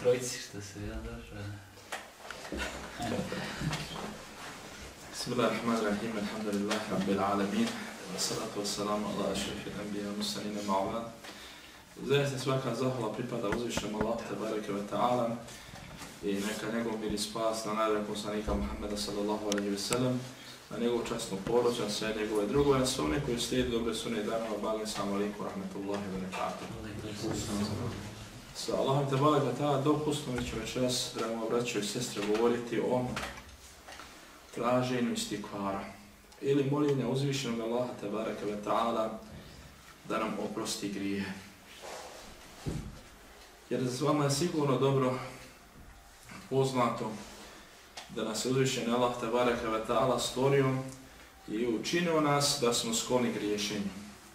trojici što se ja došao. Bismillahirrahmanirrahim, alhamdulillahi rabbil alamin, wassalatu wassalamu ala ašrafil anbiya mursalin ma ba'd. Zaista svaka zahvala pripada uzvišenom Allahu tebareke ve ta'ala i neka njegov mir i spas na najboljeg poslanika Muhammeda sallallahu alejhi ve sellem, na njegovu časnu porodicu, na sve njegove drugove, na sve one koji slijedi dobre sunne i dana, obavljeni salamu alaikum rahmetullahi wa barakatuh. Sa Allahom tebareke ve ta'ala dopustom mi ću večeras, drago braćo i sestre, govoriti o traženju istikvara ili moljenja uzvišenog Allaha tebareke ve ta'ala da nam oprosti grijehe. Jer s vama je sigurno dobro poznato da nas je uzvišeni Allah tebareke ve ta'ala stvorio i učinio nas da smo skloni griješenju.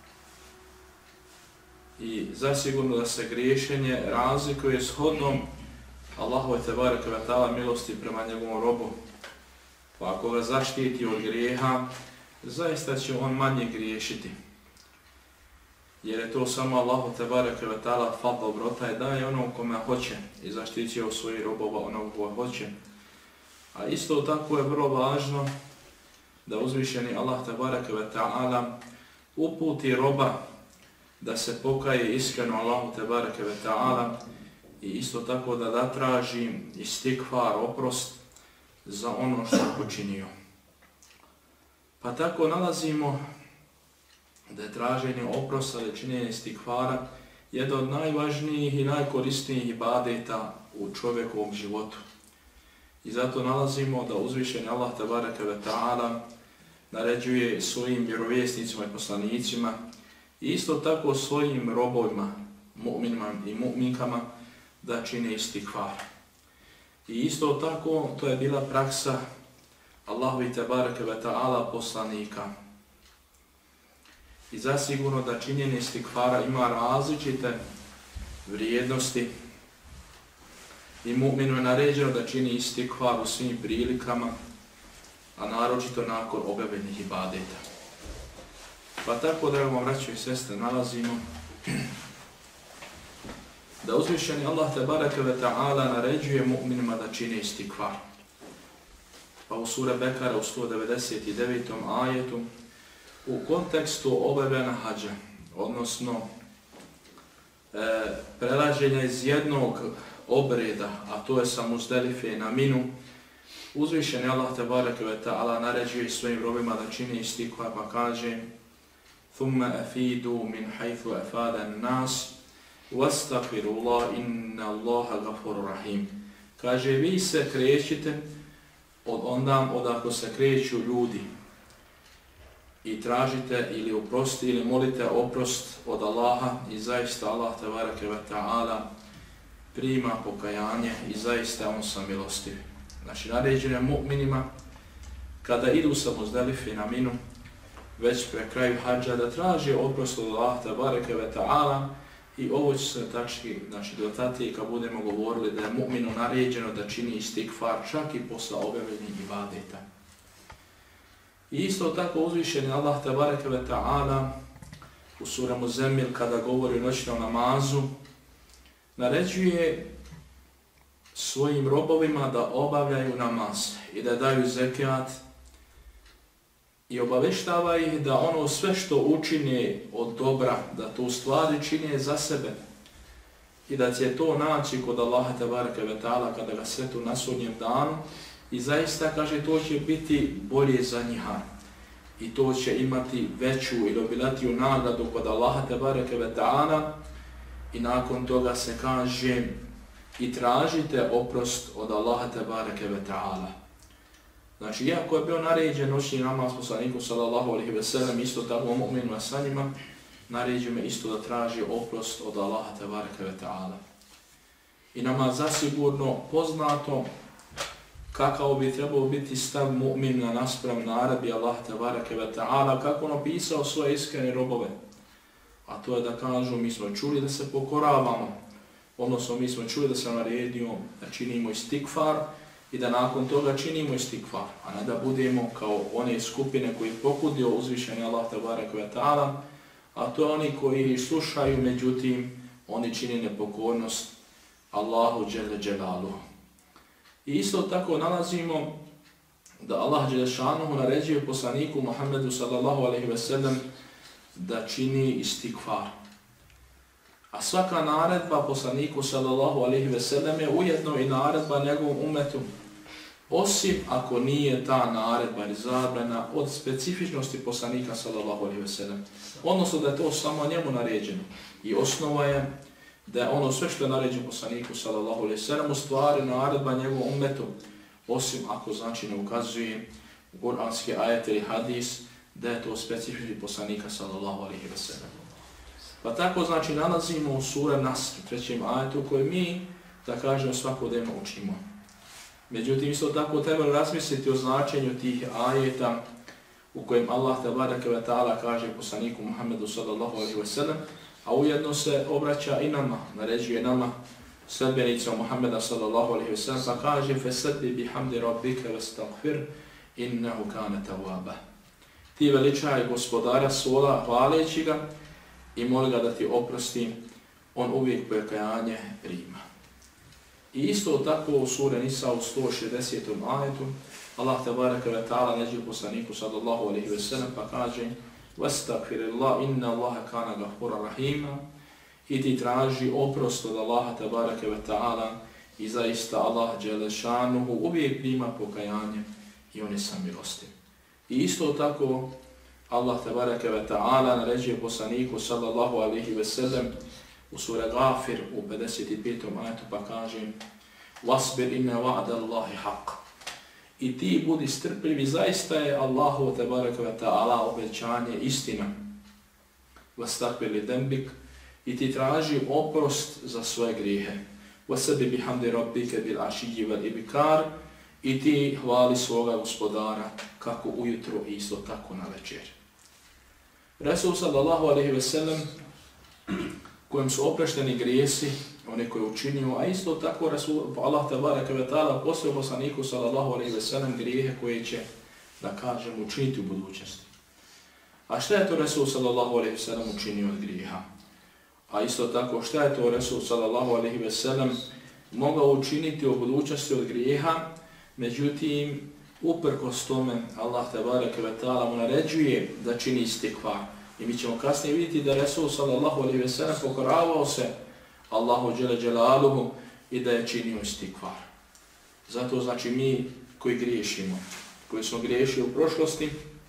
I zasigurno da se griješenje razlikuje shodno Allahove tebareke ve ta'ala milosti prema njegovom robu. Pa ako ga zaštiti od grijeha, zaista će on manje griješiti. Jer je to samo Allahu tebareke ve ta'ala fadl dobrota i daje onom kome hoće i zaštiti od svojih robova onog koga hoće. A isto tako je vrlo važno da uzvišeni Allah tebareke ve ta'ala uputi roba da se pokaje iskreno Allahu tebareke ve ta'ala i isto tako da traži istikfar, oprost za ono što je počinio. Pa tako nalazimo da je traženje oprosta ili činjenje istikfara jedan od najvažnijih i najkorisnijih ibadeta u čovjekovom životu. I zato nalazimo da uzvišeni Allah tebareke ve ta'ala naređuje svojim vjerovjesnicima i poslanicima i isto tako svojim robovima, mu'minima i mu'minkama da čine istikfar. I isto tako to je bila praksa Allahovi tebareke ve ta'ala poslanika. I zasigurno da činjenje istikfara ima različite vrijednosti i mu'minu je naređeno da čini istikfar u svim prilikama, a naročito nakon objavljenih ibadeta. Pa tako, drago braćo i sestre, nalazimo da uzvišeni Allah tebareke ve ta'ala naređuje mu'minima da čine istikfar. Pa u sura Bekara u 199. ajetu u kontekstu obavljena hadža, odnosno prelaženja iz jednog obreda, a to je sa Muzdelife na Minu, uzvišeni Allah tebareke ve ta'ala naređuje svojim robima da čine istikfar, pa kaže ثُمَّ أَفِيدُوا مِنْ حَيْثُ أَفَادَ النَّاسِ وَاسْتَغْفِرُوا اللَّهَ إِنَّ اللَّهَ غَفُورٌ رَحِيمٌ. Kaže, vi se krećite od onda odakle se kreću ljudi i tražite ili oprosti ili molite oprost od Allaha i zaista Allah tebareke ve ta'ala prima pokajanje i zaista on sam milostiv. Znači, naređeno je mu'minima kada idu sa Muzdelife na Minu, već pre kraju hadža, da traži oprost od Allaha tebareke ve ta'ala i ovo će se znači dotati kad budemo govorili da je mu'minu naređeno da čini istikfar čak i posle objavljenih ibadeta. I isto tako uzvišeni Allah tebareke ve ta'ala u sura Muzammil kada govori o noćnom namazu naređuje svojim robovima da obavljaju namaz i da daju zekijat i obaveštava ih da ono sve što učine od dobra, da to u stvari čine za sebe i da će to naći kod Allaha tebareke ve ta'ala kada ga sretnu na sudnjem danu i zaista, kaže, to će biti bolje za njiha i to će imati veću ili obilatiju nagradu kod Allaha tebareke ve ta'ala i nakon toga se kaže i tražite oprost od Allaha tebareke ve ta'ala. Znači, iako je bio naređen noćni namaz poslaniku sallallahu alejhi ve sellem, isto tako mu'minima sa njima, naređeno je isto da traži oprost od Allaha tebareke ve ta'ala. I nama zasigurno poznato kakav bi trebao biti stav mu'mina naspram naredbi Allaha tebareke ve ta'ala, kako on opisao svoje iskrene robove. A to je da kažu, mi smo čuli da se pokoravamo, odnosno mi smo čuli da se naredio da činimo istikfar, i da nakon toga činimo istikfar, a ne da budemo kao one skupine koji pokudio uzvišeni Allah tebareke ve ta'ala, a to je oni koji slušaju, međutim oni čine nepokornost Allahu dželle dželaluhu. I isto tako nalazimo da Allah dželle šanuhu naređuje poslaniku Muhammedu sallallahu alejhi ve sellem da čini istikfar. A svaka naredba poslaniku sallallahu alejhi ve sellem je ujedno i naredba njegovom umetu, osim ako nije ta naredba ili zabrana od specifičnosti poslanika sallallahu alejhi ve sellem. Odnosno da je to samo njemu naređeno. I osnova je da je ono sve što je naređeno poslaniku sallallahu alejhi ve sellem u stvari naredba njegovom umetu, osim ako znači ne ukazuje kuranski ajet ili hadis da je to specifični poslanika sallallahu alejhi ve sellem. Pa tako znači nalazimo u sura Nasr, u 3. ajetu koji mi, da kažemo, svakodnevno učimo. Međutim, isto tako treba razmisliti o značenju tih ajeta u kojem Allah tebareke ve ta'ala kaže poslaniku Muhammedu sallallahu alejhi ve sellem, a ujedno se obraća i nama, naređuje nama, sledbenicima Muhammeda sallallahu alejhi ve sellem, pa kaže fesebbi bihamdi rabbika wastaghfir innahu kana tawwaba. Ti veličaj gospodara svoga hvaleći ga i moli ga da ti oprosti, on uvijek pokajanje prima. I isto tako u suri Nisa u 160. ajetu Allah tebareke ve ta'ala naređuje poslaniku sallallahu alejhi ve sellem pa kaže wastaghfirillah inna Allaha kana ghafuran rahima, i ti traži oprost od Allaha tebareke ve ta'ala i zaista Allah dželle šanuhu uvijek prima pokajanje i on je samilostiv. I isto tako Allah tebareke ve ta'ala naređuje poslaniku sallallahu alejhi ve sellem u suri Ghafir u 55. ajetu pa kaže wasbir inna wa'da Allahi haqq. I ti budi strpljivi, zaista je Allahu tebareke ve ta'ala obećanje istina. Wastaghfir li dembik, i ti traži oprost za svoje grijehe. Wasabbi bihamdi rabbika bil ashiyyi wal ibkar, i ti hvali svoga gospodara kako ujutro i isto tako na večer. Resul sallallahu alejhi ve sellem kojem su oprošteni grijesi, one koje učinio, a isto tako Allah tebareke ve ta'ala poslao poslaniku sallallahu alejhi ve sellem grijehe koje će, da kažem, učiniti u budućnosti. A šta je to Resul sallallahu alejhi ve sellem učinio od grijeha? A isto tako šta je to Resul sallallahu alejhi ve sellem mogao učiniti u budućnosti od grijeha? Međutim, uprkos tome Allah tebareke ve ta'ala mu naređuje da čini istikfar. I mi ćemo kasnije vidjeti da Resul sallallahu alejhi ve sellem pokoravao se Allahu dželle dželaluhu i da je činio istikfar. Zato znači mi koji griješimo, koji smo griješili u prošlosti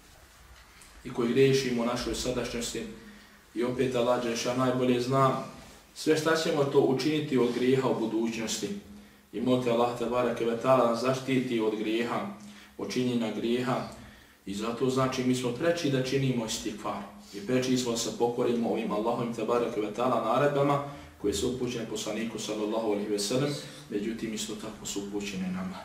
i koji griješimo u našoj sadašnjosti, i opet Allah dželle najbolje zna sve šta ćemo to učiniti od grijeha u budućnosti. I molite Allah tebareke ve ta'ala nas zaštiti od grijeha, od činjenja grijeha, i zato znači mi smo preči da činimo istikfar. I preči smo da se pokorimo ovim Allahovim tebareke ve ta'ala naredbama koje su upućene poslaniku sallallahu alejhi ve sellem, međutim isto tako su upućene nama.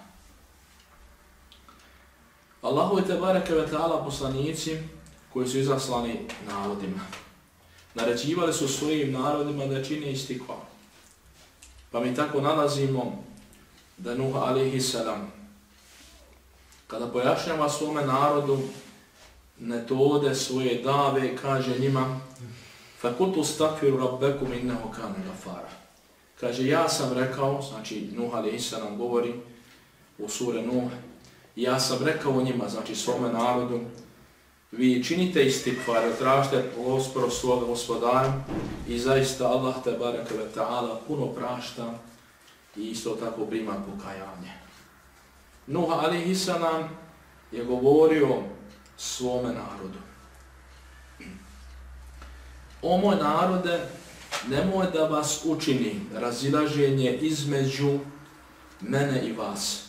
Allahovi tebareke ve ta'ala poslanici koji su izaslani narodima naređivali su svojim narodima da čine istikfar. Pa mi tako nalazimo da Nuh alejhi selam kada pojašnjava svome narodu metode svoje dave, kaže njima فَقُلْتُ اسْتَغْفِرُوا رَبَّكُمْ إِنَّهُ كَانَ غَفَّارًا. Kaže, ja sam rekao, znači Nuh alejhi selam govori u sure Nuh, ja sam rekao njima, znači svome narodu, vi činite istikfar, tražite oprost svoga gospodara i zaista Allah tebareke ve ta'ala puno prašta i isto tako prima pokajanje. Nuh alejhi selam je govorio svome narodu: o moj narode, nemoj da vas učini razilaženje između mene i vas.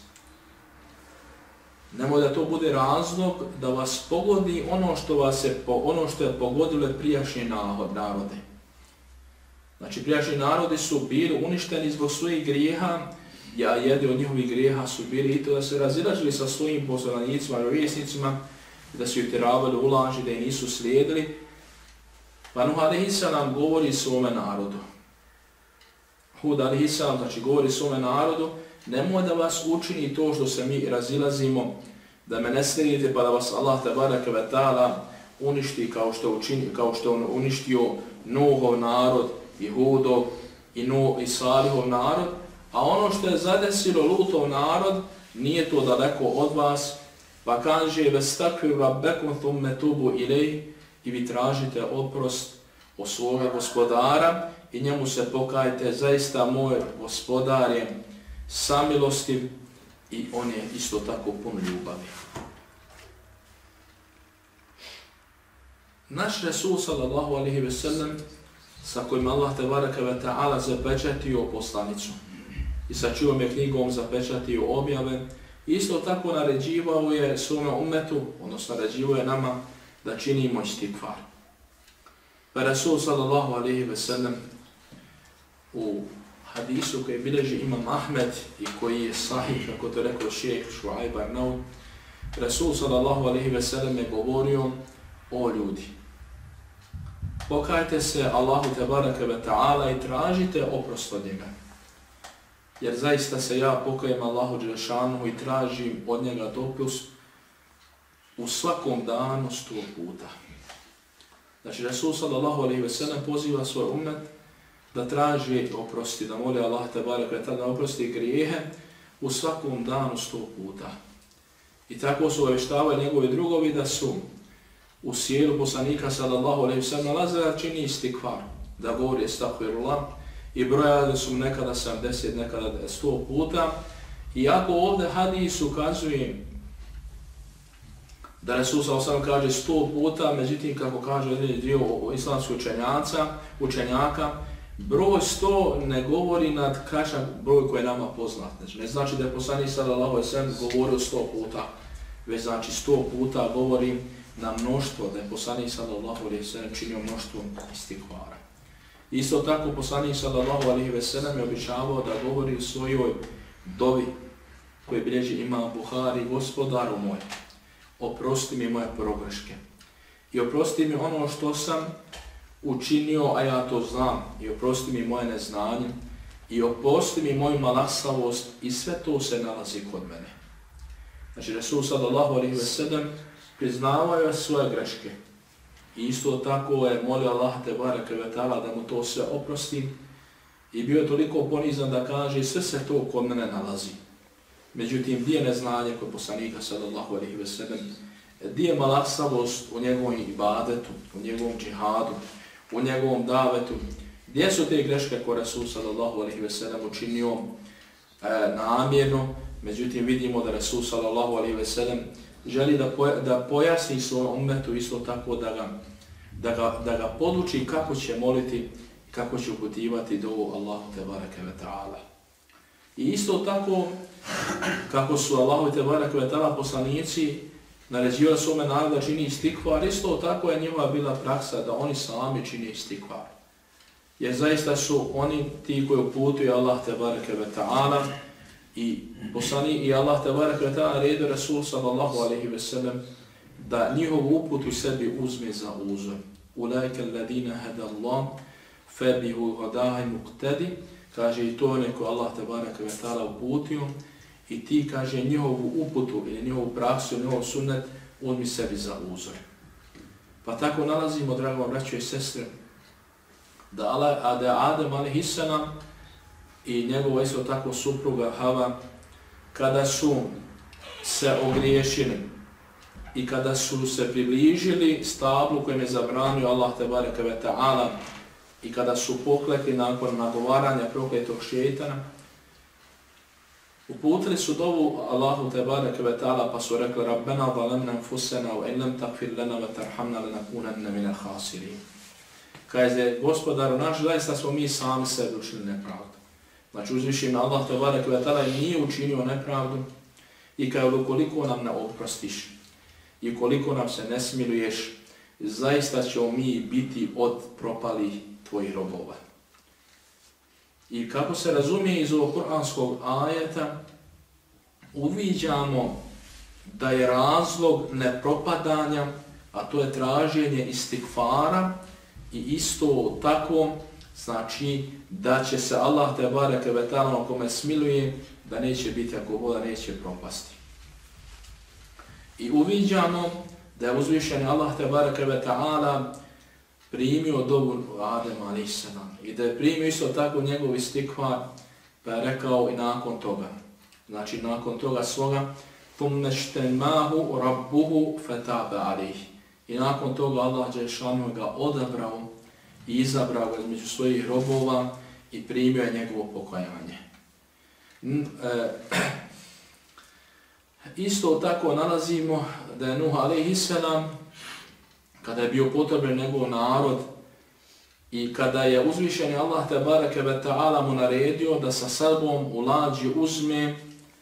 Nemoj da to bude razlog da vas pogodi ono što je pogodilo prijašnje narode. Znači, prijašnji narodi su bili uništeni zbog svojih grijeha, a jedni od njihovih grijeha su bili i to da se razilažili sa svojim poslanicima i vjesnicima, da su ih tjeravali u laži, da ih nisu slijedili. Pa Nuh alejhi selam govori svome narodu. Hud alejhi selam znači govori svome narodu, nemoj da vas učini to što se mi razilazimo, da me ne slijedite pa da vas Allah tebareke ve ta'ala uništi kao što on uništio Nuhov narod i Hudov i Salihov narod, a ono što je zadesilo Lutov narod nije to daleko od vas, pa kaže vestakfiru rabbekum thumme tubu ilejh, i vi tražite oprost od svoga gospodara i njemu se pokajte, zaista moj gospodar je samilostiv i on je isto tako pun ljubavi. Naš Resul sallallahu alejhi ve sellem, sa kojim Allah tebareke ve ta'ala zapečatio poslanicu i sa čijom je knjigom zapečatio objave, isto tako naređivao je svome umetu, odnosno naređivao je nama da činimo istikfar. Pa Resul sallallahu alejhi ve sellem u hadisu koji bilježi Imam Ahmed i koji je sahih, kako to rekao šejh Šuajb Arnaud, Resul sallallahu alejhi ve sellem je govorio: o ljudi, pokajte se Allahu tebareke ve ta'ala i tražite oprost od njega. Jer zaista se ja pokajem Allahu dželešanu i tražim od njega dopust u svakom danu 100 puta. Znači, Resul sallallahu alejhi ve sellem poziva svoj ummet da traži oprosti, da moli Allah tebareke ve ta'ala da oprosti grijehe u svakom danu 100 puta. I tako su obavještavali njegovi drugovi da su u sjelu poslanika sallallahu alejhi ve sellem nalaze da čini istikfar, da govori estagfirullah, i brojali su nekada 70, nekada 100 puta. Iako ovdje hadis ukazuje da Resul sallallahu alejhi ve sellem kaže 100 puta, međutim kako kaže dio islamskih učenjaka, broj 100 ne govori nad kažem broj koji je nama poznat. Ne znači da je poslanik sallallahu alejhi ve sellem govorio 100 puta, već znači 100 puta govori na mnoštvo, da je poslanik sallallahu alejhi ve sellem činio mnoštvo istikvara. Isto tako poslanik sallallahu alejhi ve sellem je običavao da govori u svojoj dovi koji bilježi Imam Buhari: gospodaru moj, oprosti mi moje pogreške i oprosti mi ono što sam učinio, a ja to znam, i oprosti mi moje neznanje i oprosti mi moju malaksavost, i sve to se nalazi kod mene. Znači, Resul sallallahu alejhi ve sellem priznavao je svoje greške i isto tako je molio Allah tebareke ve ta'ala da mu to sve oprosti i bio je toliko ponizan da kaže sve se to kod mene nalazi. Međutim, gdje je neznanje kod poslanika sallallahu alejhi ve sellem, gdje je malaksavost u njegovom ibadetu, u njegovom džihadu, u njegovom davetu, gdje su te greške koje Resul sallallahu alejhi ve sellem učinio namjerno. Međutim, vidimo da Resul sallallahu alejhi ve sellem želi da pojasni svojom ummetu, isto tako da ga poduči kako će moliti, kako će uputivati dovu Allahu tebareke ve ta'ala. I isto tako, kako su Allahu tebareke ve ta'ala poslanici naređivali svome narodu da čini istikvar, isto tako je njihova bila praksa da oni sami čini istikvar. Jer zaista su oni ti koji uputuju Allah tebareke ve ta'ala i Allah tebareke ve ta'ala naredio Resul sallallahu alejhi ve sellem da njihovu uputu sebi uzme za uzor. Ulaika alladina hada Allah fabihu hudahu muqtadi, kaže i to neko Allah tebareke ve ta'ala uputio i ti, kaže, njihovu uputu ili njihovu praksu, njihov sunnet uzmi sebi za uzor. Pa tako nalazimo, drago braćo i sestre, da Adem alejhisselam i njegova isto tako supruga Hava, kada su se ogriješili i kada su se približili stablu kojem je zabranio Allah tebareke ve ta'ala i kada su poklekli nakon nagovaranja prokletog šejtana, uputili su dovu Allahu tebareke ve ta'ala pa su rekli: Rabbena zalemna anfusena wa in lam taghfir lana wa tarhamna lanakunanna minal khasirin. Kaže, gospodaru naš, zaista smo mi sami sebi učinili nepravdu. Znači, uzvišeni Allah tebareke ve ta'ala nije učinio nepravdu i kaže, ukoliko nam ne oprostiš i ukoliko nam se ne smiluješ, zaista ćemo mi biti od propalih tvojih robova. I kako se razumije iz ovog kuranskog ajeta, uviđamo da je razlog nepropadanja, a to je traženje istikfara, i isto tako znači da će se Allah tebareke ve ta'ala kome smiluje, da neće biti ako voda, neće propasti. I uviđamo da je uzvišeni Allah tebareke ve ta'ala primio dobu Adema a.s. i da je primio isto tako njegov istikvar, pa je rekao i nakon toga. Znači nakon toga svoga ثُمَّ اجْتَمَاهُ رَبُّهُ فَتَابَ عَلَيْهِ. I nakon toga Allah dželešanu ga odabrao i izabrao ga između svojih robova i primio je njegovo pokajanje. Isto tako nalazimo da je Nuh a.s. kada je bio potreban njegov narod i kada je uzvišeni Allah tebareke ve ta'ala mu naredio da sa sobom u lađi uzme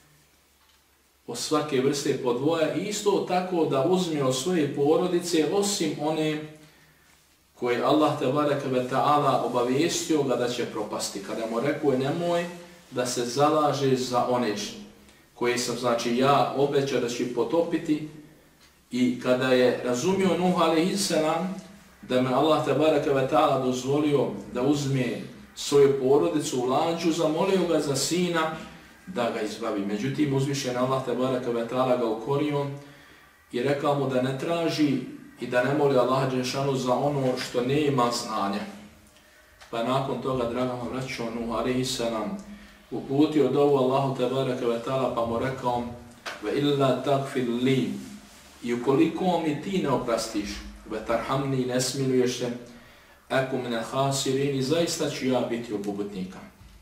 od svake vrste po dvoje i isto tako da uzme od svoje porodice osim one koje Allah tebareke ve ta'ala obavijestio ga da će propasti. Kada mu rekao nemoj da se zalaže za one koje sam, znači ja obećao da će potopiti, i kada je razumio Nuh a.s. da me Allah tebareke ve ta'ala dozvolio da uzme svoju porodicu u lađu, zamolio ga za sina da ga izbavi. Međutim, uzvišen Allah tebareke ve ta'ala ga ukorio i rekao mu da ne traži i da ne moli Allah dželešanu za ono što ne ima znanja. Pa nakon toga, draga moja braćo, Nuh a.s. uputio dovu Allahu tebareke ve ta'ala pa mu rekao ve illa takfir li, i ukoliko mi ti ne oprastiš, ve tarhamni, ne smiluješ se, eku mine hasirin, zaista ću ja biti od gubitnika.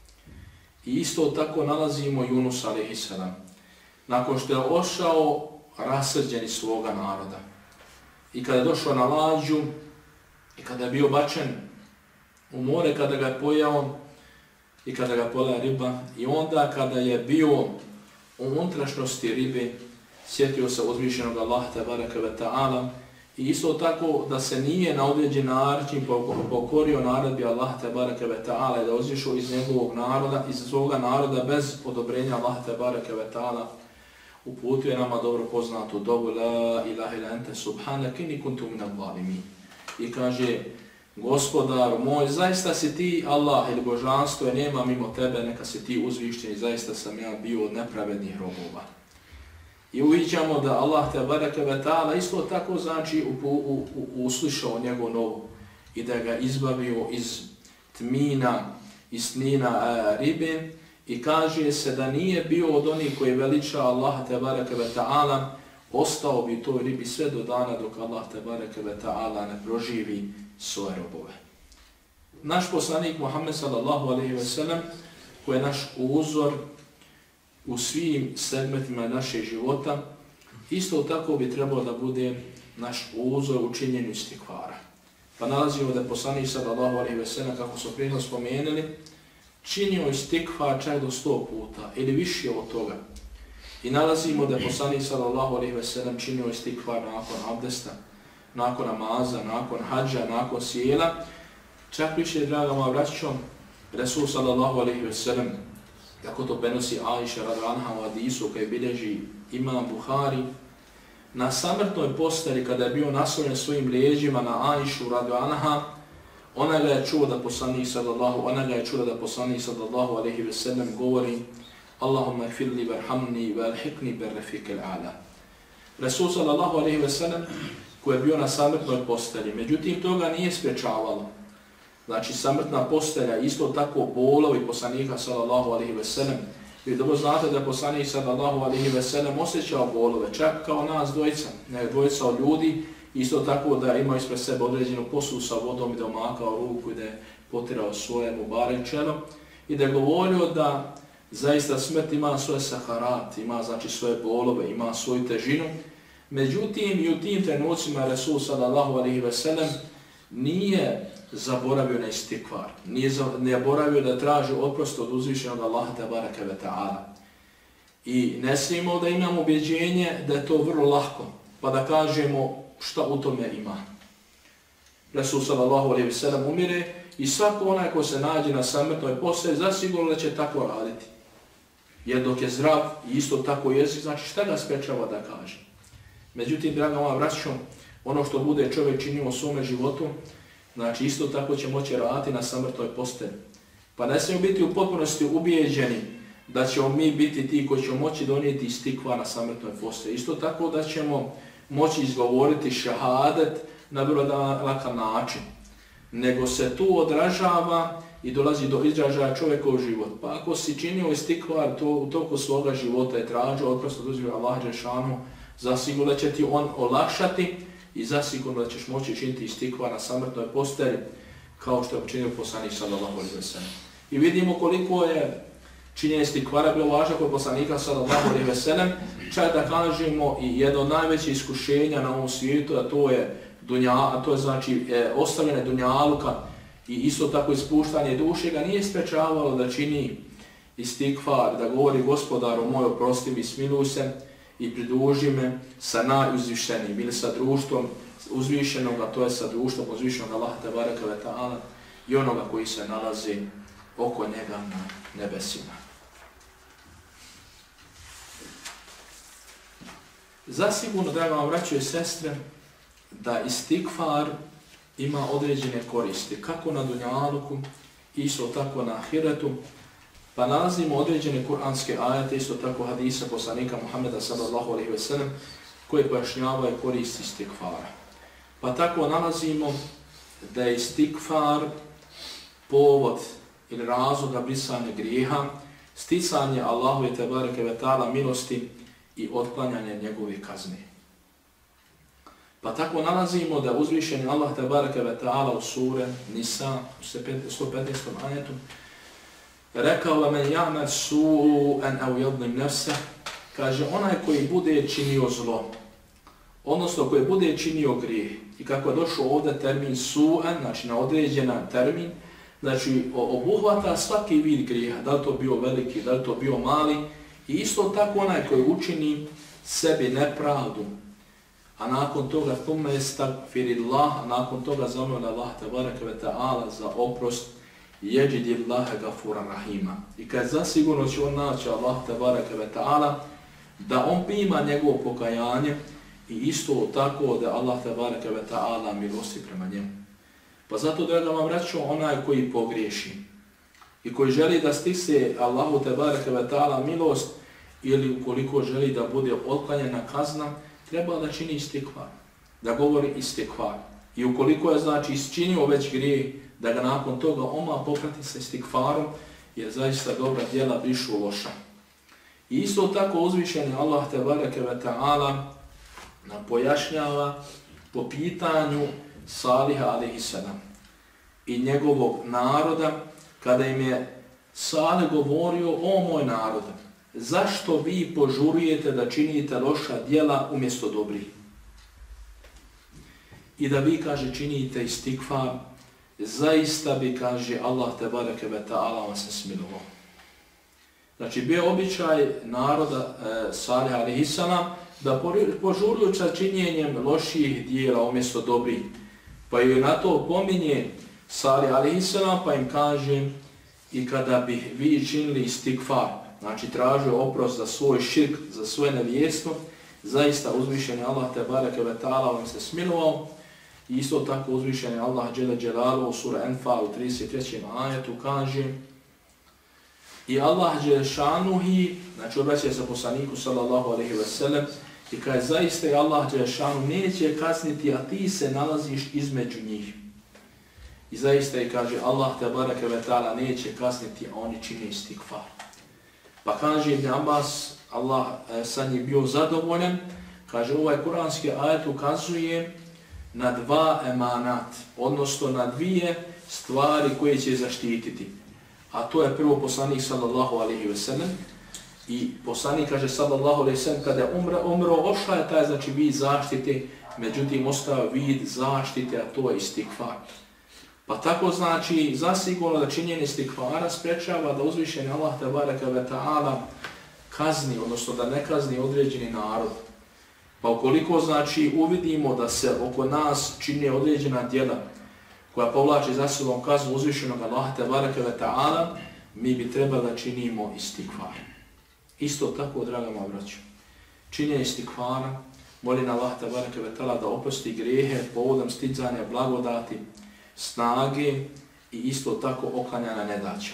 I isto tako nalazimo Yunus a.s. Nakon što je ošao rasrđen iz svoga naroda i kada je došao na lađu i kada je bio bačen u more, kada ga je pojao i kada ga pojela riba, i onda kada je bio u unutrašnjosti ribe, sjetio se uzvišenog Allaha tebareke ve ta'ala i isto tako da se nije na određen način pokorio naredbi Allaha tebareke ve ta'ala i da ozišao iz njegovog naroda, iz svoga naroda bez odobrenja Allaha tebareke ve ta'ala, uputio je nama dobro poznatu dobu la ilaha illa ente subhanaka inni kuntu minaz zalimin. I kaže: Gospodaru moj, zaista si ti Allah ili božanstvo, i nema mimo tebe, neka si ti uzvišten, i zaista sam ja bio od nepravednih robova. I uviđamo da Allah tebareke ve ta'ala isto tako, znači, uslišao njegov novu i da ga izbavio iz tmina, iz tnina ribe, i kaže se da nije bio od onih koji veliča Allah tebareke ve ta'ala, ostao bi toj ribi sve do dana dok Allah tebareke ve ta'ala ne proživi svoje robove. Naš poslanik Muhammed sallallahu alejhi ve sellem, koji je naš uzor u svim segmentima našeg života, isto tako bi trebalo da bude naš uzor u činjenju istikvara. Pa nalazimo da je poslanik sallallahu alejhi ve sellem, kako su prije spomenuli, činio istikvar čak do 100 puta ili više od toga. I nalazimo da je poslanik sallallahu alejhi ve sellem činio istikvar nakon abdesta, nakon namaza, nakon hadža, nakon sjela. Čak više, draga moja braćo, Resul sallallahu alejhi ve sellem, kako to prenosi Aisha radijallahu anha u hadisu koji bilježi Imam Buhari, na samrtnoj posteli kada je bio naslonjen svojim leđima na Aishu radijallahu anha, ona ga je čuo da poslanik sallallahu alejhi ve sellem govori: Allahumma ighfir li warhamni wa alhiqni bir rafiqil a'la. Resul sallallahu alejhi ve sellem, koji je bio na samrtnoj posteli, međutim toga nije sprečavalo. Znači samrtna postelja, isto tako bolovi poslanika sallallahu alejhi ve sellem. Vi dobro znate da je poslanik sallallahu alejhi ve sellem osjećao bolove, čak kao nas dvojica, dvojica od ljudi, isto tako da je imao ispred sebe određenu posudu sa vodom i da omakao ruku i da je potirao svoje mubarek čelo i da je govorio da zaista smrt ima svoje saharat, ima znači svoje bolove, ima svoju težinu. Međutim, i u tim trenucima Resul sallallahu alejhi ve sellem nije zaboravio na istikvar, nije zaboravio da traži oprost od uzvišenog Allaha tebareke ve ta'ala. I ne smijemo da imamo ubjeđenje da je to vrlo lako, pa da kažemo šta u tome ima. Resul sallallahu alejhi ve sellem umire i svako onaj ko se nađe na samrtnoj posteli zasigurno da će tako raditi. Jer dok je zdrav i isto tako jezik, znači šta ga sprečava da kaže. Međutim, draga moja braćo, ono što bude čovjek činio u svome životu, znači isto tako će moći raditi na samrtnoj posteli. Pa ne smijemo biti u potpunosti ubijeđeni da ćemo mi biti ti koji ćemo moći donijeti istikvar na samrtnoj posteli. Isto tako da ćemo moći izgovoriti šahadet na vrlo lakan način. nego se tu odražava i dolazi do izražaja čovjekov život. Pa ako si činio istikvar u toku svoga života i tražio oprost od uzvišenog Allaha dželešanu, zasigurno će ti on olakšati i zasigurno da ćeš moći činiti istikvar na samrtnoj postelji kao što je učinio poslanik sallallahu alejhi ve sellem. I vidimo koliko je činjenje istikvara bilo važno kod poslanika sallallahu alejhi ve sellem, čak da kažemo i jedno od najvećih iskušenja na ovom svijetu, a to je znači ostavljanje dunjaluka i isto tako ispuštanje duše, ga nije sprečavalo da čini istikvar, da govori gospodaru moj oprosti mi, smiluj se i pridruži me sa najuzvišenijim ili sa društvom uzvišenog, a to je sa društvom uzvišenog Allaha tebareke ve ta'ala i onoga koji se nalazi oko njega na nebesima. Zasigurno, draga vam braćo i sestre, da istikvar ima određene koristi, kako na dunjaluku, isto tako na ahiretu, pa nalazimo određene kuranske ajete, isto tako hadisa poslanika Muhameda sallallahu alejhi ve sellem, koje pojašnjavaju koristi istikvara. Pa tako nalazimo da je istikvar povod ili razlog za brisanje grijeha, sticanje Allahove tebareke ve ta'ala milosti i otklanjanje njegove kazne. Pa tako nalazimo da uzvišeni Allah tebareke ve ta'ala u sure Nisa u 115. ajetu rekao men ya'mal su'an aw yadlim nafsa, kaže onaj koji bude činio zlo, odnosno koji bude činio grijeh. I kako je došao ovdje termin su'an, znači na određena termin, znači obuhvata svaki vid grijeha, da li to bio veliki, da li to bio mali, i isto tako onaj koji učini sebi nepravdu, a nakon toga thumme estagfirillah, a nakon toga zamoli Allah tebareke ve ta'ala za oprost, jeđidillahe gafuran rahima. I kad zasigurno će on naći Allah tebareke ve ta'ala, da on prima njegovo pokajanje i isto tako da Allah tebareke ve ta'ala milosti prema njemu. Pa zato, draga vam braćo, onaj koji pogriješi i koji želi da stisne Allahu tebareke ve ta'ala milost ili ukoliko želi da bude otklanjena kazna, treba da čini istikvar, da govori istikvar. I ukoliko je znači isčinio već grijeh, da ga nakon toga oma poprati sa istikvarom, jer zaista dobra djela brišu loša. I isto tako uzvišeni Allah tebareke ve ta'ala nam pojašnjava po pitanju Saliha alejhi selam i njegovog naroda, kada im je Salih govorio: o moj narod, zašto vi požurujete da činite loša djela umjesto dobrih? I da vi, kaže, činite istikfar, zaista bi, kaže Allah tebareke ve ta'ala, vam se smilovao. Znači, bio običaj naroda Salih alejhi selam da požuruju sa činjenjem loših djela umjesto dobrih. Pa joj na to pominje Salih alejhi selam, pa im kaže: i kada bi vi činili istikfar, znači tražio oprost za svoj širk, za svoje nevjerstvo, zaista uzvišeni Allah tebareke ve ta'ala vam se smilovao. I isto tako uzvišeni Allah dželle dželaluhu u sura Anfal u 33. ajetu kaže: i Allah dželle šanuhi, znači obraća se poslaniku sallallahu alejhi ve sellem i kaže: zaista je Allah dželle šanuhu neće kazniti, a ti se nalaziš između njih. I zaista je, kaže, Allah tebareke ve ta'ala neće kazniti, a oni čine istikfar. Pa kaže Ibn Abbas, Allah sa njim bio zadovoljan, kaže ovaj kuranski ajet ukazuje na dva emanat, odnosno na dvije stvari koje će zaštititi. A to je prvo poslanik sallallahu alejhi ve sellem, i poslanik, kaže, sallallahu alejhi ve sellem, kada je umro, ošla je taj, znači, vid zaštite, međutim ostao vid zaštite, a to je istikfar. Pa tako, znači, zasigurno da činjenje istikfara sprečava da uzvišeni Allah tebareke ve ta'ala kazni, odnosno da ne kazni određeni narod. Pa ukoliko, znači, uvidimo da se oko nas čine određena djela koja povlači za sobom kaznu uzvišenog Allaha tebareke ve ta'ala, mi bi trebali da činimo istikfar. Isto tako, draga moja braćo, činjenje istikfara, molim Allah tebareke ve ta'ala da oprosti grijehe povodom sticanja blagodati, snage i isto tako oklanjanja nedaća.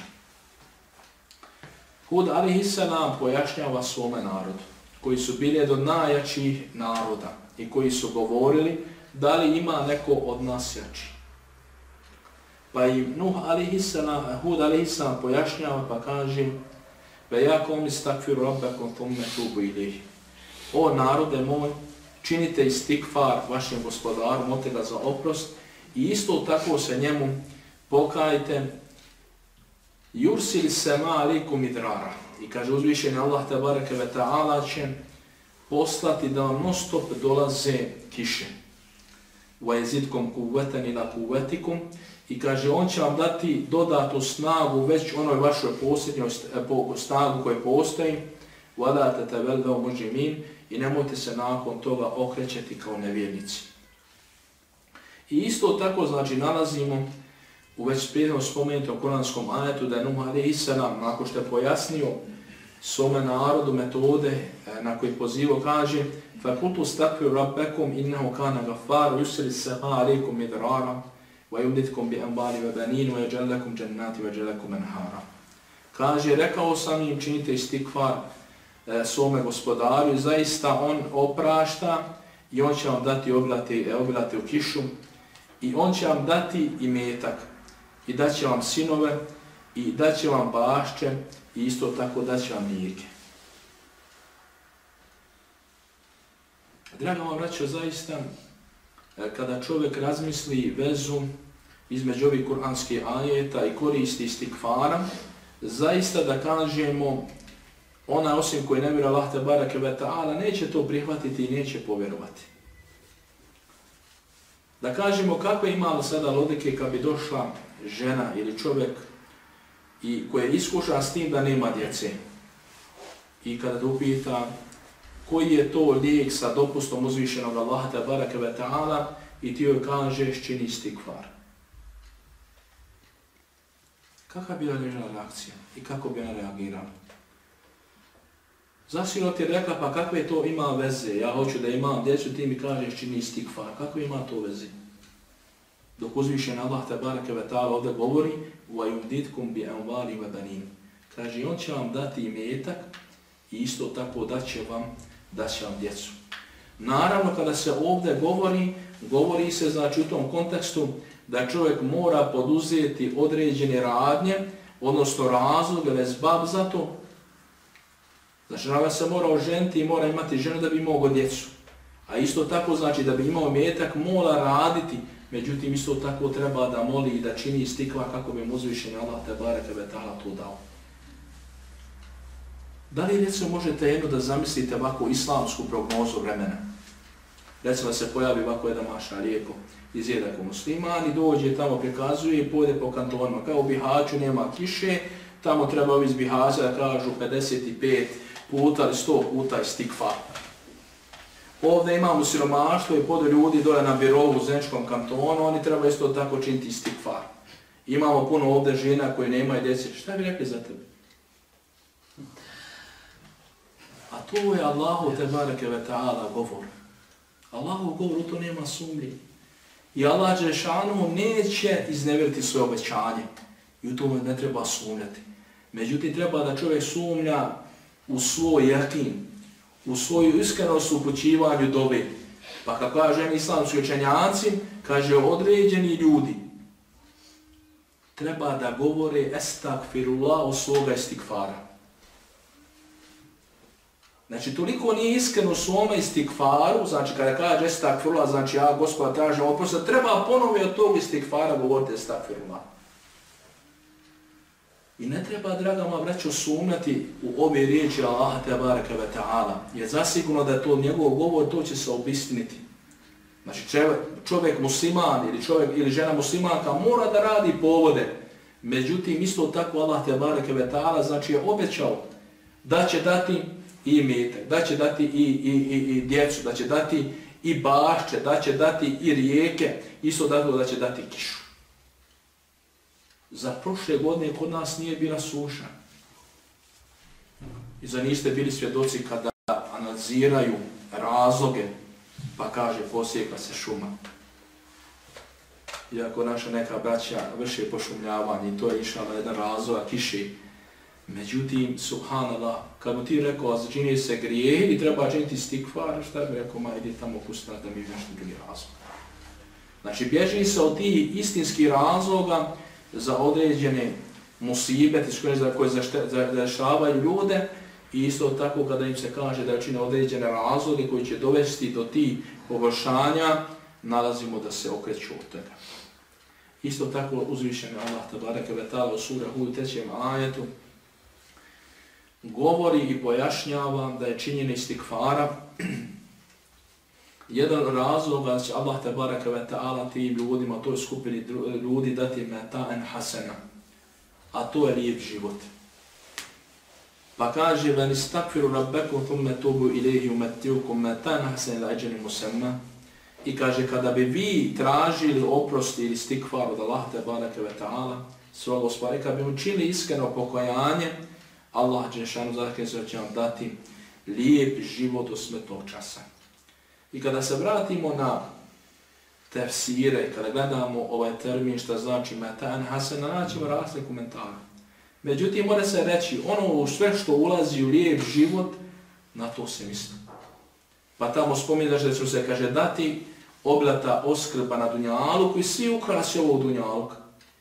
Hud alejhi selam pojašnjava svome narodu, koji su bili od najjačih naroda i koji su govorili: da li ima neko od nas jači? Pa im Hud alejselam pojašnjava pa kaže: "Ve ja qawmi istakfiru rabbakum thumma tubu ilayhi." O narode moj, činite istikfar vašem gospodaru, molite ga za oprost i isto tako se njemu pokajte. Yursil sama alaikum midrara. I kaže uzvišeni Allah tebareke ve ta'ala će poslati da vam non stop dolaze kiše. Wa yazidkum quwwatan ila quwwatikum. I kaže on će vam dati dodatnu snagu već onoj vašoj posljednjoj snagu koja postoji. Wala tatawallaw mujrimin. I nemojte se nakon toga okrećeti kao nevjernici. I isto tako znači nalazimo u već prijedno spomenutom kuranskom ajetu da je Nuh alejselam nakon što je pojasnio svome narodu metode na koji pozivo kaže: "Fakultu stakfiru rabbakum innahu kana ghaffara yursilu as-samaa alaykum midrara wa yumditkum bi amwalin wa banin wa yaj'al lakum jannati wa yaj'al lakum anhara." Kaže rekao sam im činite istikfar svome gospodaru, zaista on oprašta i on će vam dati obilate u kišu i on će vam dati imetak i daće vam sinove i daće vam bašče i isto tako daće vam rijeke. Draga moja braćo, zaista kada čovjek razmisli vezu između ovih kuranskih ajeta i koristi istikfara, zaista da kažemo ona osim koji ne vjeruje Allah tebareke ve ta'ala neće to prihvatiti i neće povjerovati. Da kažemo kako je imalo sada logike kad bi došla žena ili čovjek i koji je iskušan s tim da nema djece. I kada te upita koji je to lijek sa dopustom uzvišenog Allaha tebareke ve ta'ala i ti joj kažeš čini istikfar. Kakva bi bila njena reakcija i kako bi ona reagirala? Zasigurno ti je rekla, pa kakve to ima veze, ja hoću da imam djecu, ti mi kažeš čini istikfar, kakve ima to veze? Dok uzvišen Allah tebareke ve ta'ala ovdje govori وَيُمْدِتْكُمْ بِأَمْوَالٍ وَبَنِينَ. Kaže, on će vam dati imetak i isto tako daće vam djecu. Naravno, kada se ovdje govori se znači u tom kontekstu da čovjek mora poduzeti određene radnje, odnosno razlog ili zbab za to. Znači, da se mora oženiti i mora imati ženu da bi imao djecu. A isto tako znači da bi imao imetak mora raditi, međutim isto tako treba da moli i da čini istikva kako bi mu uzvišeni Allah tebareke ve ta'ala to dao. Da li recimo možete jedno da zamislite ovako islamsku prognozu vremena? Recimo da se pojavi ovako jedan maša lijepo izjeda ko musliman i dođe tamo prikazuje i pojede po kantonima. Kao u Bihaću nema kiše, tamo treba ovi iz Bihaća da kažu 55 puta ili 100 puta istikfar. Ovdje imamo siromaštvo i podo ljudi dole na birovu u Zeničkom kantonu, oni treba isto tako činiti istikfar. Imamo puno ovdje žena koji nemaju djece. Šta bi rekli za tebe? A to je Allahu tebareke ve ta'ala govor. Allahu govor, u to nema sumnje. I Allah dželešanu neće iznevjeriti svoje obećanje. I u tome ne treba sumnjati. Međutim, treba da čovjek sumnja u svoj jakin, u svoju iskrenost u upućivanju dove. Pa kako kaže islamski učenjaci, kaže određeni ljudi treba da govore estakfirullah od svoga istikfara. Znači, toliko nije iskreno u svome istikfaru, znači kada kaže estakfirullah, znači ja Gospoda tražim oprost, treba ponovo od tog istikfara govoriti estakfirullah. I ne treba, draga moja braćo, sumnjati u ove riječi Allaha tebareke ve ta'ala, jer zasigurno da je to njegov govor, to će se obistiniti. Znači, čovjek musliman ili žena muslimanka mora da radi povode. Međutim, isto tako Allah tebareke ve ta'ala znači je obećao da će dati i imetak, da će dati i djecu, da će dati i bašče, da će dati i rijeke, isto tako da će dati kišu. Za prošle godine kod nas nije bila suša. I za niste bili svjedoci kada analiziraju razloge, pa kaže posjekla se šuma. Iako naša neka braća vrše pošumljavanje, i to je išala jedan razlog kiše. Međutim, subhanallah, kad mu ti rekao, čini se grijeh i treba činiti istikfar, šta bi rekao, ma ide tamo kustat da mi nešto drugi razlog. Znači, bježi se od tih istinskih razloga za određene musibete koje zaštavaju ljude i isto tako kada im se kaže da čine određene razloge koji će dovesti do tih poboljšanja, nalazimo da se okreću od toga. Isto tako uzvišeni Allah tabaraka ve ta'ala u sura Hud 3. ajetu govori i pojašnjava da je činjenje istikfara jedan razlog da će Allah tabaraka ve ta'ala tim ljudima, toj skupini ljudi dati meta'en hasena, a to je lijep život. Pa kaže وَنِ اسْتَغْفِرُوا رَبَّكُمْ ثُمَّ تُوبُوا إِلَيْهِ يُمَتِّعُكُمْ مَتَاعًا حَسَنًا إِلَىٰ أَجَلٍ مُسَمًّى. I kaže kada bi vi tražili oprost ili istikfar od Allaha tebareke ve ta'ala svog Gospodara, kada bi učinili iskreno pokajanje, Allah dželešanu zaključno će vam dati lijep život do smrtnog časa. I kada se vratimo na tefsire, kada gledamo ovaj termin što znači meta'an hasena, naćemo razne komentare. Međutim, mora se reći, ono sve što ulazi u lijep život, na to se misli. Pa tamo spominješ da će se, kaže, dati oblata oskrba na dunjalu, koji svi ukrasi ovog dunjaluka.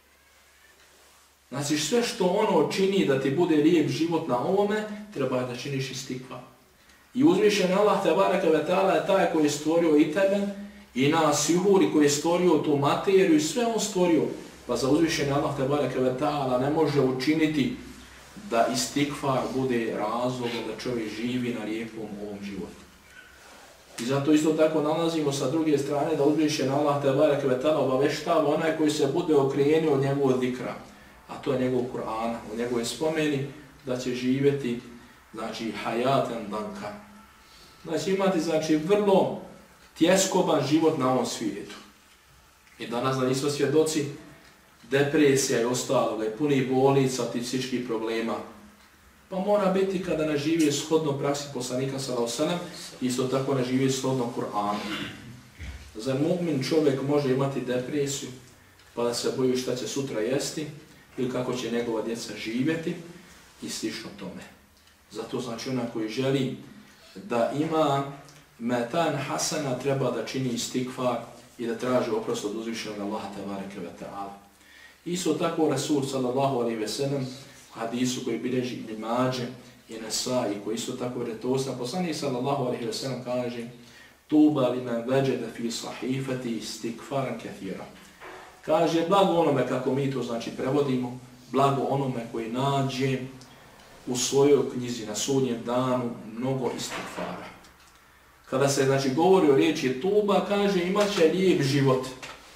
Znači, sve što ono čini da ti bude lijep život na ovome, treba da činiš istikvar. I uzvišen Allah tebareke ve ta'ala je taj koji je stvorio i tebe, i nas juhuri koji je stvorio tu materiju i sve on stvorio. Pa za uzvišen Allah tebareke ve ta'ala ne može učiniti da istikvar bude razlogom da čovjek živi na lijepom ovom životu. I zato isto tako nalazimo sa druge strane da uzvišen Allah tebareke ve ta'ala obaveštava onaj koji se bude okrenio od njegovog zikra, a to je njegov Kur'ana, u njegove spomeni da će živjeti, znači, hajaten danka. Znači, imati, znači, vrlo tjeskoban život na ovom svijetu. I danas da nismo svjedoci depresija i ostaloga i puni bolnica, psihičkih problema. Pa mora biti kada ne živi shodno praksi poslanika sallallahu alejhi ve sellem, isto tako ne živi shodno Kur'anu. Zar mu'min čovjek može imati depresiju, pa da se boji šta će sutra jesti, ili kako će njegova djeca živjeti i slično tome. Zato znači onaj koji želi da ima metan hasana treba da čini istikfar i da traži oprost od uzvišenog Allaha tebareke ve ta'ala. Isto tako Rasul sallallahu alejhi ve sellem u hadisu koji bilježi Ibn Mađe i Nesai koji isto tako vjerodostojno poslanik sallallahu alejhi ve sellem kaže: "Tuba limen vajada fi sahifati istikfaran kathira." Kaže blago onome, kako mi to znači prevodimo, blago onome koji nađe u svojoj knjizi na sudnjem danu mnogo istikfara. Kada se znači govori o riječi tuba, kaže imaće lijep život,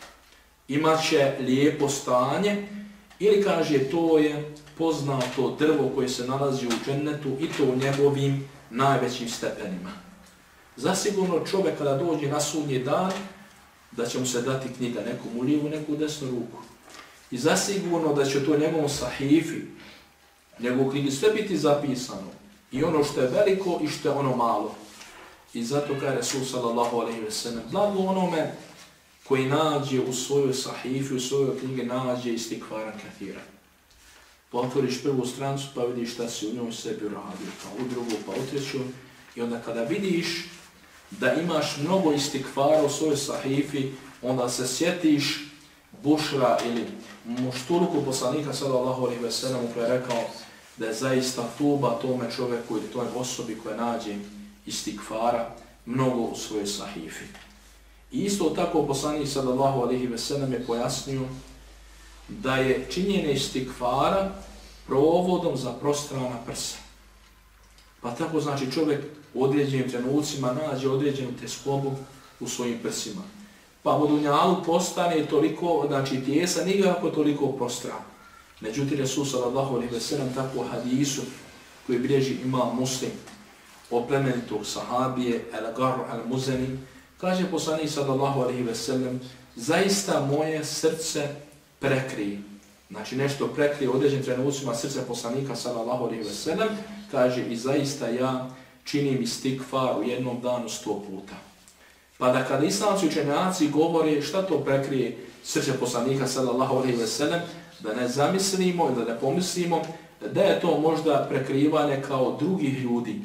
imaće lijepo stanje, ili kaže to je poznato drvo koje se nalazi u džennetu i to u njegovim najvećim stepenima. Zasigurno čovjek kada dođe na sudnji dan, da će mu se dati knjiga nekom u lijevu, neku u desnu ruku. I zasigurno da će to njegovom sahifi, njegovu knjigi sve biti zapisano. I ono što je veliko i što je ono malo. I zato kaže Resul sallallahu alejhi ve sellem, blago onome koji nađe u svojoj sahifi, u svojoj knjigi nađe istikvaran kathira. Pa otvoriš prvu strancu pa vidiš šta si u njoj sebi uradio, pa u drugu, pa u treću. I onda kada vidiš da imaš mnogo istikvara u svojoj sahifi, onda se sjetiš Bušra ili muštuluku poslanika sallallahu alejhi ve sellem koji je rekao da je zaista tuba tome čovjeku ili toj osobi koja nađe istikvara mnogo u svojoj sahifi. I isto tako poslanik sallallahu alejhi ve sellem je pojasnio da je činjenje istikvara provodom za prostrana prsa. Pa tako znači čovjek u određenim trenucima nađe određenu teskobu u svojim prsima. Pa u dunjalu postane toliko, znači tijesa, nikako toliko prostran. Međutim, Resul sallallahu alejhi ve sellem tako hadisu koji bilježi Imam Muslim o plemenitog sahabije El-Garr al-Muzani, kaže poslanik sallallahu alejhi ve sellem, zaista moje srce prekrije. Znači nešto prekrije u određenim trenucima srce poslanika sallallahu alejhi ve sellem, kaže i zaista ja činim istikfar u jednom danu 100 puta. Pa da kada islamski učenjaci govore šta to prekrije srce poslanika sallallahu alejhi ve sellem, da ne zamislimo ili da ne pomislimo da je to možda prekrivanje kao drugih ljudi,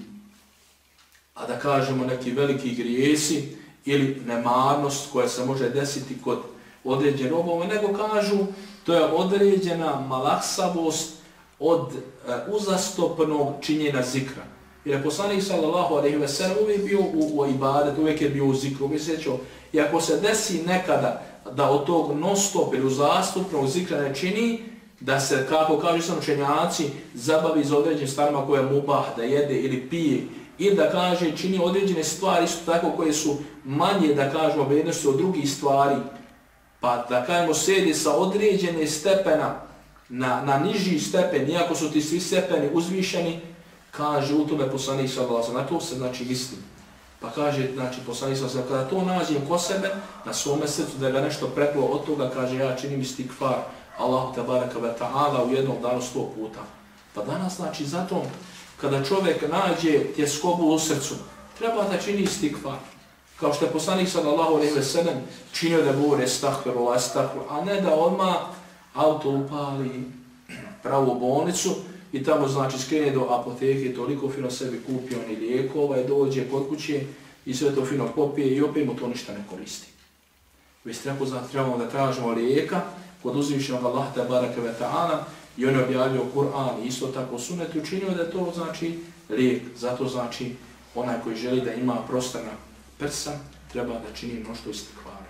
a da kažemo neki veliki grijesi ili nemarnost koja se može desiti kod određenih robova, nego kažu to je određena malaksavost od uzastopnog činjenja zikra. Jer je poslanik sallallahu alejhi ve sellem uvijek bio u ibadetu, uvijek je bio u zikru, uvijek se čuo. I ako se desi nekada da od tog non-stop ili uzastopnog zikra ne čini, da se, kako kažu sam učenjaci, zabavi za određenim stvarima koje mu mubah, da jede ili pije, ili da kaže čini određene stvari isto tako koje su manje, da kažemo, vrijednosti od drugih stvari, pa da kažemo sedi sa određene stepena na niži stepen, iako su ti svi stepeni uzvišeni, kaže u tome poslanik sallallahu alejhi ve sellem, na to se znači misli. Pa kaže, znači poslanik sallallahu alejhi ve sellem, kada to nađem kod sebe, na svome srcu da ga nešto preplo od toga, kaže ja činim istikfar, Allahu tebaraka ve ta'ala u jednom danu 100 puta. Pa danas znači zato kada čovjek nađe tjeskobu u srcu, treba da čini istikfar. Kao što je poslanik sallallahu alejhi ve sellem činio da govore estagfirullah, a ne da odmah auto upali pravu bolnicu i tamo znači skrene do apoteke, toliko fino sebi kupi oni lijekova i dođe kod kuće i sve to fino popije i opet mu to ništa ne koristi. Već trebamo da tražimo lijeka kod uzvišenog Allaha tebaraka ve ta'ala i on je objavio Kur'an i isto tako sunet učinio da je to znači lijek. Zato znači onaj koji želi da ima prostorna prsa treba da čini mnoštvo istikvara.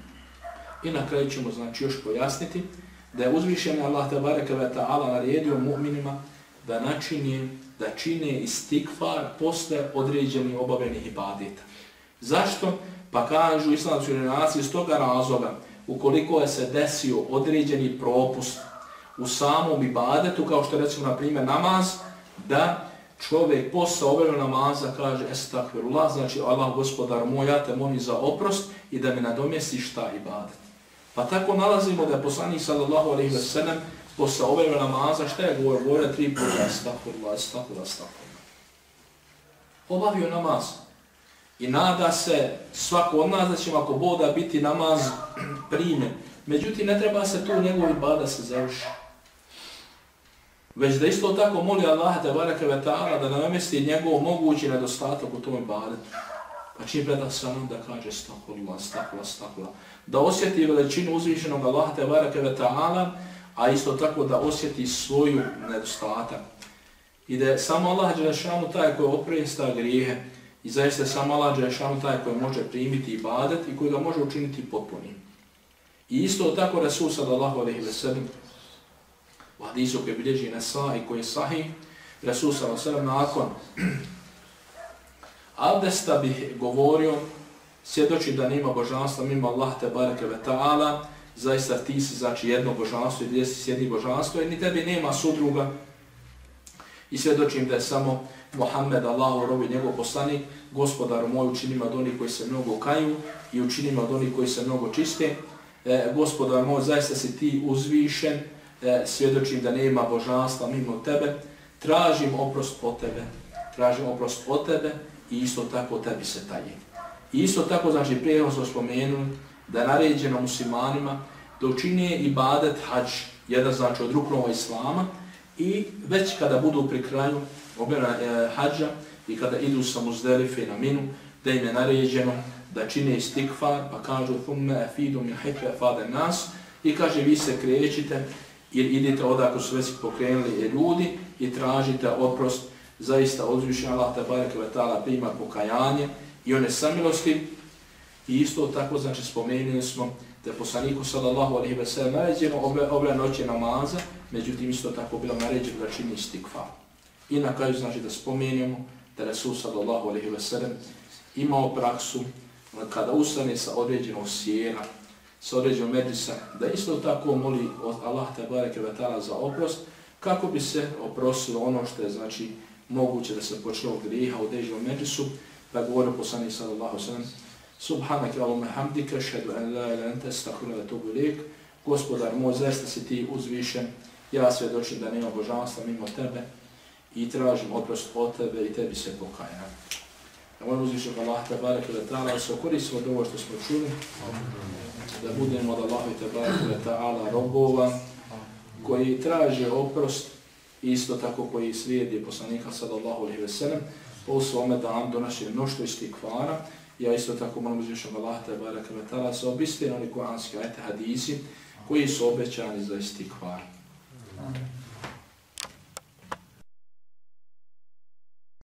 I na kraju ćemo znači još pojasniti da je uzvišeni Allah tebaraka ve ta'ala naredio mu'minima da čine istikfar posle određenih obavenih ibadeta. Zašto? Pa kažu islamski učenjaci iz toga razloga, ukoliko je se desio određeni propust u samom ibadetu, kao što recimo na primjer namaz, da čovjek posle obavljenog namaza kaže estagfirullah, znači Allah gospodar moj, ja te molim za oprost i da mi nadomjestiš šta ibadet. Pa tako nalazimo da je poslanik sallallahu alejhi ve sellem posle obavljenog namaza šta je govorio 3 puta estagfirullah, estagfirullah, estagfirullah. Obavio namaz. I nada se svako od nas da će ako Bog da biti namaz primjen. Međutim, ne treba se tu njegov ibadet se završi. Već da isto tako moli Allaha tebaraka ve ta'ala da namjesti njegov mogući nedostatak u tom ibadetu. Pa čim preda sa nam da kaže estagfirullah, estagfirullah, estagfirullah. Da osjeti veličinu uzvišenog Allaha tebaraka ve ta'ala, a isto tako da osjeti svoju nedostatak. I da je samo Allah dželešanu taj koji opresta grijehe. I zaista je samo Allah dželešanu taj koji može primiti ibadet i koji ga može učiniti potpunim. I isto tako Rasul sallallahu alejhi ve sellem u hadisu koji bilježi Nesa i koji je sahih, Rasul sallallahu alejhi ve sellem nakon abdesta bih govorio, svjedoči da nema božanstva mimo Allah tebareke ve ta'ala, zaista ti si znači jedno božanstvo i gdje si sjedni božanstvo i ni tebi nema sudruga. I svjedočim da je samo Muhammed, Allahov rob i njegov poslanik, gospodaru moj, učini me od onih koji se mnogo kaju i učini me od onih koji se mnogo čiste. Gospodar moj, zaista si ti uzvišen, svjedočim da nema božanstva mimo tebe, tražim oprost po tebe i isto tako tebi se taji. I isto tako, znači, prije smo spomenuli da je naređeno muslimanima da učine ibadet hadž, jedan znači od ruknova islama, i već kada budu pri kraju hadža i kada idu sa Muzdelife na Minu, da im je naređeno da čine istikfar, pa kažu thumme afidu min haythu afada an-nas, i kaže vi se krećite ili idite odakle su već pokrenuli ljudi i tražite oprost. Zaista uzvišeni Allah tebareke ve ta'ala prima pokajanje i one samilosti. I isto tako znači spomenuli smo da je poslaniku sallallahu alejhi ve sellem naređeno obra noći namaza, međutim isto tako bilo naređeno da čini istikfar. I na kraju znači da spomenemo da Rasul sallallahu alejhi ve sellem imao praksu kada ustane sa određenog sjena, sa određenog medrisa, da isto tako moli Allah tebareke ve ta'ala za oprost, kako bi se oprostilo ono što je znači moguće da se počne od grijeha u određenom medrisu, pa govori poslanik sallallahu alejhi ve sellem: Subhanaka Allahumma hamdika, ashhadu an la ilaha illa anta, astaghfiruka wa atubu ilaik. Gospodar moj, zaista si ti uzvišen, ja svjedočim da nema božanstva mimo tebe i tražim oprost od tebe i tebi se pokajam. Molim uzvišenog Allaha tebareke ve ta'ala da se koristimo od ovo što smo čuli, da budemo od Allaha tebareke ve ta'ala robova koji traže oprost, isto tako koji slijedi poslanika sallallahu alejhi ve sellem po svome danu donosi mnoštvo istikvara. Ja isto tako molim uzvišenog Allaha tebareke ve ta'ala se obistinu oni kuranski ajete hadisi koji su obećani za istikvar.